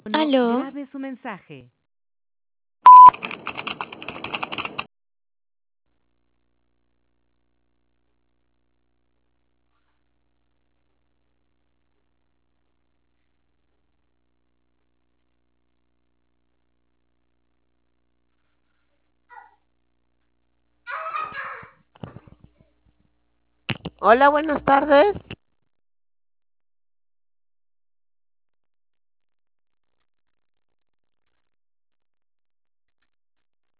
No Aló, grabe su mensaje. Hola, buenas tardes.